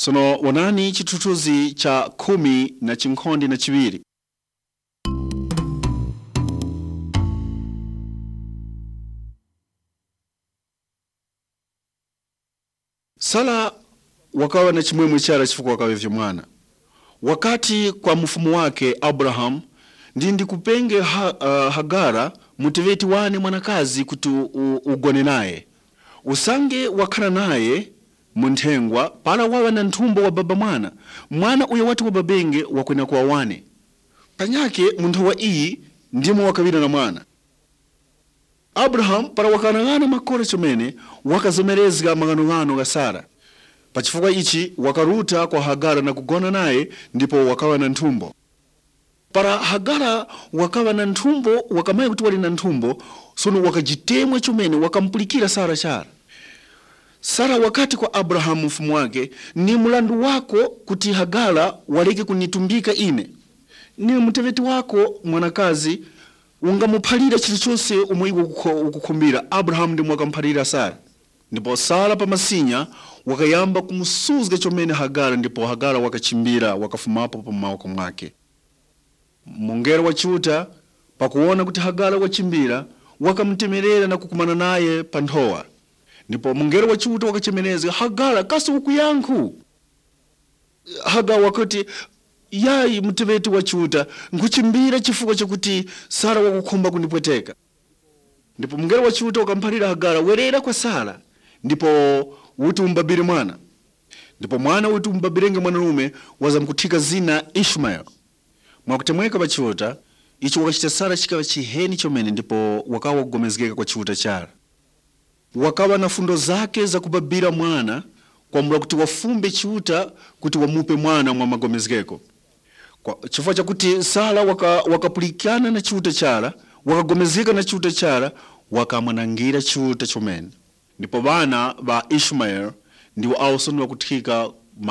Sono wanani chitutuzi cha 12. Sara wakawa na chimwemwe chara chifukwa wakawevya mwana. Wakati kwa mfumu wake Abraham ndi kupenge Hagara muteveti wane mwanakazi kuti ugone naye. Usange wakana naye munthengwa para wawa na nthumbo wa baba mwana uyo wati wa babenge wakwena kwa wane. Panyake munthu wa iyi ndimo wakawira na mwana. Abraham para wakanangana makore chomene wakazomerezga mangano ga Sara. Pachifukwa ichi wakaruta kwa Hagara na kugona naye ndipo wakawa na nthumbo. Para Hagara wakawa na nthumbo wakamaye kuti wali na nthumbo sono wakajitemwe chomene wakampulikira Sara chara. Sara wakati kwa Abraham mfumu wake, ni mulandu wako kuti Hagara waleke kunitumbika ine. Ni muteveti wako mwanakazi ungamuphalira chilichonse umwe ukukhumbira. Abraham ndi mwakamphalira Sara. Ndipo Sara pamasinya wakayamba kumusuzga chomene Hagara, ndipo Hagara wakachimbira wakafumapo pamawako mwake. Mungero wachiuta pakuona kuti Hagara wachimbira wakamtemerera na kukumana naye panthowa. Ndipo mungero wachiuta wakachemeneza, Hagara kasi ukuyankhu. Hagara wakati, yayi muteveti wachiuta nkuchimbira chifukwa chakuti Sara wakukhumba kunipweteka. Ndipo mungero wachiuta wakamphalira Hagara, werera kwa Sara ndipo uti umbabire mwana. Ndipo mwana uti umbabirenge mwanalume wazamkuthika zina Ishmael. Mwakutemweka pa chiuta ichi wakachita Sara chikawa chiheni chomene, ndipo wakawa kugomezgeka kwa chiuta chara. Wakawa na fundo zake za kubabira mwana kwa mula kuti wafumbe chiuta kuti wamupe mwana mwa magomezgeko. Chifukwa chakuti Sara wakapulikana na chiuta chara, wakagomezgeka na chiuta chara, wakamwanangira chiuta chomene. Ndipo bana ba Ishmael ndiwo awosoni wakuthika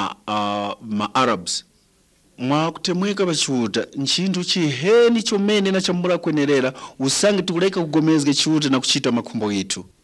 ma Arabs. Mwakutemweka pa chiuta nchinthu chiheni chomene na chambula kwenerera usange tikuleka kugomezge chiuta na kuchita makhumbo itu.